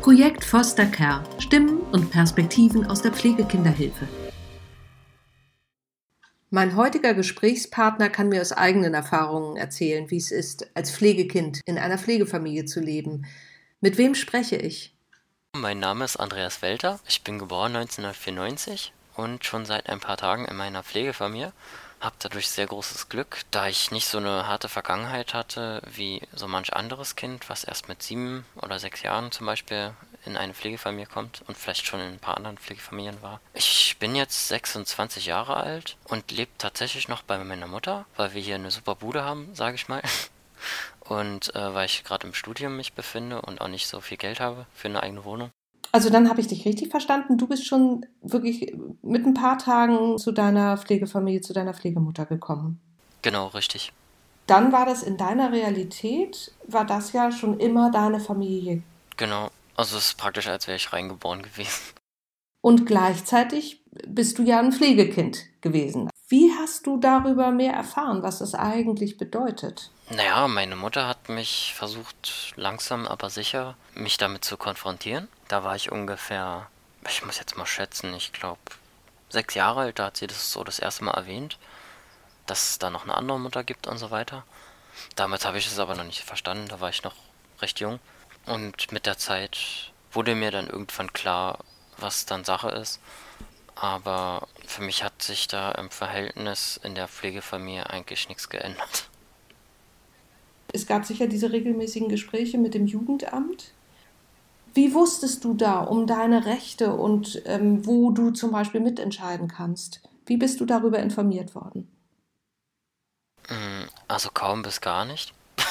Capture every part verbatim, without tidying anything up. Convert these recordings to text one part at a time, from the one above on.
Projekt Foster Care – Stimmen und Perspektiven aus der Pflegekinderhilfe. Mein heutiger Gesprächspartner kann mir aus eigenen Erfahrungen erzählen, wie es ist, als Pflegekind in einer Pflegefamilie zu leben. Mit wem spreche ich? Mein Name ist Andreas Welter. Ich bin geboren neunzehnhundertvierundneunzig und schon seit ein paar Tagen in meiner Pflegefamilie. Hab dadurch sehr großes Glück, da ich nicht so eine harte Vergangenheit hatte wie so manch anderes Kind, was erst mit sieben oder sechs Jahren zum Beispiel in eine Pflegefamilie kommt und vielleicht schon in ein paar anderen Pflegefamilien war. Ich bin jetzt sechsundzwanzig Jahre alt und lebe tatsächlich noch bei meiner Mutter, weil wir hier eine super Bude haben, sage ich mal. Und äh, weil ich gerade im Studium mich befinde und auch nicht so viel Geld habe für eine eigene Wohnung. Also dann habe ich dich richtig verstanden. Du bist schon wirklich mit ein paar Tagen zu deiner Pflegefamilie, zu deiner Pflegemutter gekommen. Genau, richtig. Dann war das in deiner Realität, war das ja schon immer deine Familie. Genau. Also es ist praktisch, als wäre ich reingeboren gewesen. Und gleichzeitig bist du ja ein Pflegekind gewesen. Wie hast du darüber mehr erfahren, was das eigentlich bedeutet? Naja, meine Mutter hat mich versucht, langsam aber sicher, mich damit zu konfrontieren. Da war ich ungefähr, ich muss jetzt mal schätzen, ich glaube sechs Jahre alt, da hat sie das so das erste Mal erwähnt, dass es da noch eine andere Mutter gibt und so weiter. Damals habe ich es aber noch nicht verstanden, da war ich noch recht jung. Und mit der Zeit wurde mir dann irgendwann klar, was dann Sache ist. Aber für mich hat sich da im Verhältnis in der Pflegefamilie eigentlich nichts geändert. Es gab sicher diese regelmäßigen Gespräche mit dem Jugendamt. Wie wusstest du da um deine Rechte und ähm, wo du zum Beispiel mitentscheiden kannst? Wie bist du darüber informiert worden? Also kaum bis gar nicht.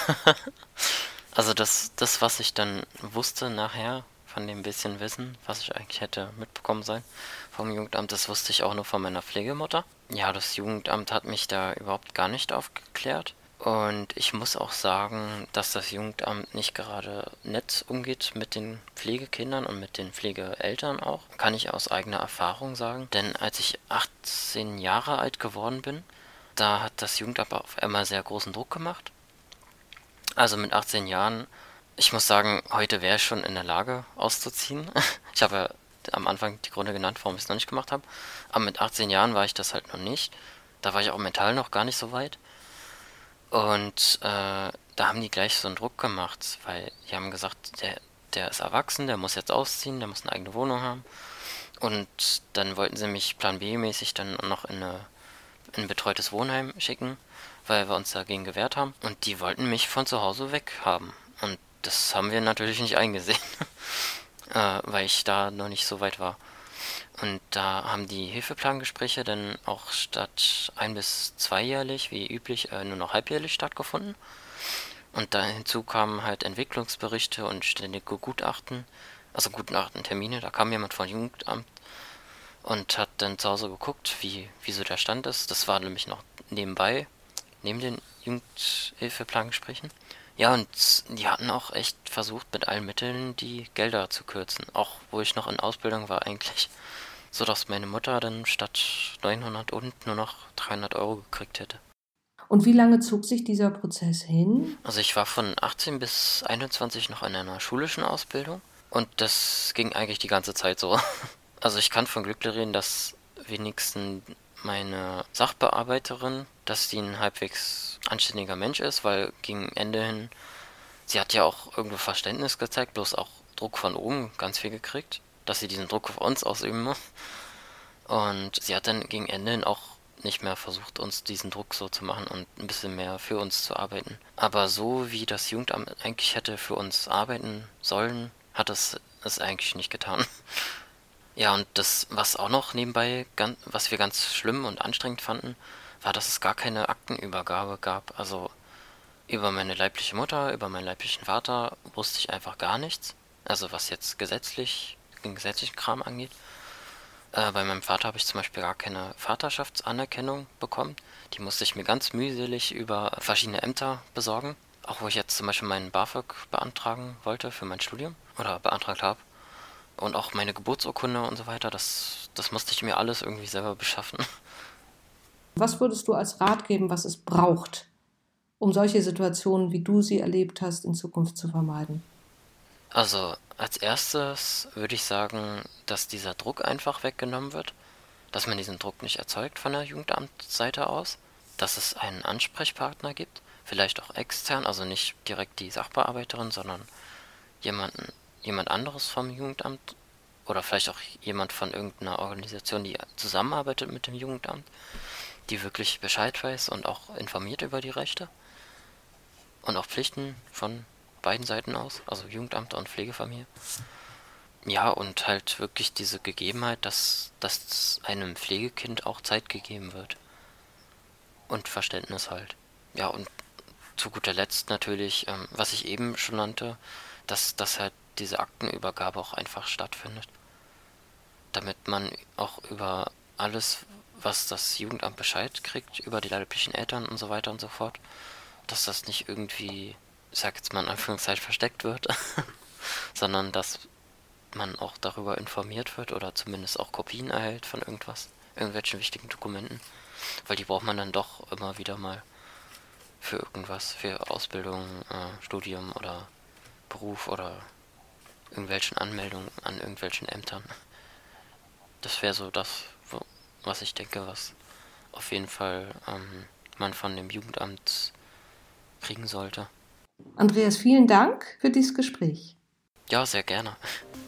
Also das, das, was ich dann wusste nachher, von dem bisschen Wissen, was ich eigentlich hätte mitbekommen sollen vom Jugendamt, das wusste ich auch nur von meiner Pflegemutter. Ja, das Jugendamt hat mich da überhaupt gar nicht aufgeklärt. Und ich muss auch sagen, dass das Jugendamt nicht gerade nett umgeht mit den Pflegekindern und mit den Pflegeeltern auch. Kann ich aus eigener Erfahrung sagen. Denn als ich achtzehn Jahre alt geworden bin, da hat das Jugendamt auf einmal sehr großen Druck gemacht. Also mit achtzehn Jahren, ich muss sagen, heute wäre ich schon in der Lage auszuziehen. Ich habe ja am Anfang die Gründe genannt, warum ich es noch nicht gemacht habe. Aber mit achtzehn Jahren war ich das halt noch nicht. Da war ich auch mental noch gar nicht so weit. Und äh, da haben die gleich so einen Druck gemacht, weil die haben gesagt, der, der ist erwachsen, der muss jetzt ausziehen, der muss eine eigene Wohnung haben. Und dann wollten sie mich Plan B-mäßig dann noch in, eine, in ein betreutes Wohnheim schicken, weil wir uns dagegen gewehrt haben. Und die wollten mich von zu Hause weg haben. Und das haben wir natürlich nicht eingesehen, äh, weil ich da noch nicht so weit war. Und da haben die Hilfeplangespräche dann auch statt ein- bis zweijährlich, wie üblich, äh, nur noch halbjährlich stattgefunden. Und da hinzu kamen halt Entwicklungsberichte und ständige Gutachten, also Gutachtentermine. Da kam jemand vom Jugendamt und hat dann zu Hause geguckt, wie, wie so der Stand ist. Das war nämlich noch nebenbei, neben den Jugendhilfeplangesprächen. Ja, und die hatten auch echt versucht, mit allen Mitteln die Gelder zu kürzen. Auch wo ich noch in Ausbildung war eigentlich. So dass meine Mutter dann statt neunhundert und nur noch dreihundert Euro gekriegt hätte. Und wie lange zog sich dieser Prozess hin? Also ich war von achtzehn bis einundzwanzig noch in einer schulischen Ausbildung und das ging eigentlich die ganze Zeit so. Also ich kann von Glück reden, dass wenigstens meine Sachbearbeiterin, dass die ein halbwegs anständiger Mensch ist, weil gegen Ende hin, sie hat ja auch irgendwo Verständnis gezeigt, bloß auch Druck von oben ganz viel gekriegt, dass sie diesen Druck auf uns ausüben muss. Und sie hat dann gegen Ende hin auch nicht mehr versucht, uns diesen Druck so zu machen und ein bisschen mehr für uns zu arbeiten. Aber so wie das Jugendamt eigentlich hätte für uns arbeiten sollen, hat es es eigentlich nicht getan. Ja, und das, was auch noch nebenbei, gan- was wir ganz schlimm und anstrengend fanden, war, dass es gar keine Aktenübergabe gab. Also über meine leibliche Mutter, über meinen leiblichen Vater wusste ich einfach gar nichts. Also was jetzt gesetzlich, den gesetzlichen Kram angeht. Äh, bei meinem Vater habe ich zum Beispiel gar keine Vaterschaftsanerkennung bekommen. Die musste ich mir ganz mühselig über verschiedene Ämter besorgen. Auch wo ich jetzt zum Beispiel meinen BAföG beantragen wollte für mein Studium oder beantragt habe. Und auch meine Geburtsurkunde und so weiter, das, das musste ich mir alles irgendwie selber beschaffen. Was würdest du als Rat geben, was es braucht, um solche Situationen, wie du sie erlebt hast, in Zukunft zu vermeiden? Also Als erstes würde ich sagen, dass dieser Druck einfach weggenommen wird, dass man diesen Druck nicht erzeugt von der Jugendamtsseite aus, dass es einen Ansprechpartner gibt, vielleicht auch extern, also nicht direkt die Sachbearbeiterin, sondern jemanden, jemand anderes vom Jugendamt oder vielleicht auch jemand von irgendeiner Organisation, die zusammenarbeitet mit dem Jugendamt, die wirklich Bescheid weiß und auch informiert über die Rechte und auch Pflichten von beiden Seiten aus, also Jugendamt und Pflegefamilie. Ja, und halt wirklich diese Gegebenheit, dass, dass einem Pflegekind auch Zeit gegeben wird. Und Verständnis halt. Ja, und zu guter Letzt natürlich, ähm, was ich eben schon nannte, dass, dass halt diese Aktenübergabe auch einfach stattfindet. Damit man auch über alles, was das Jugendamt Bescheid kriegt, über die leiblichen Eltern und so weiter und so fort, dass das nicht irgendwie, ich sag jetzt mal in Anführungszeichen, versteckt wird, sondern dass man auch darüber informiert wird oder zumindest auch Kopien erhält von irgendwas, irgendwelchen wichtigen Dokumenten, weil die braucht man dann doch immer wieder mal für irgendwas, für Ausbildung, äh, Studium oder Beruf oder irgendwelchen Anmeldungen an irgendwelchen Ämtern. Das wäre so das, wo, was ich denke, was auf jeden Fall ähm, man von dem Jugendamt kriegen sollte. Andreas, vielen Dank für dieses Gespräch. Ja, sehr gerne.